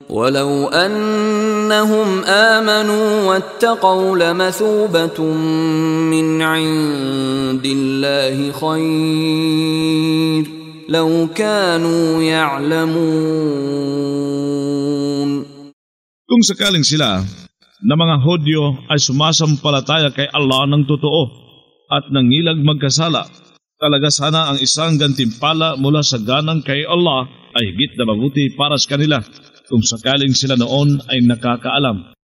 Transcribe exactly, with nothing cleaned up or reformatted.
ولو أنهم آمنوا واتقوا لمثوبة من عند الله خير لو كانوا يعلمون. Kung sakaling sila na mga Hudyo ay sumasampalataya kay Allah ng totoo at nangilag magkasala, talaga sana ang isang gantimpala mula sa ganang kay Allah ay higit na mabuti para sa kanila kung sakaling sila noon ay nakakaalam.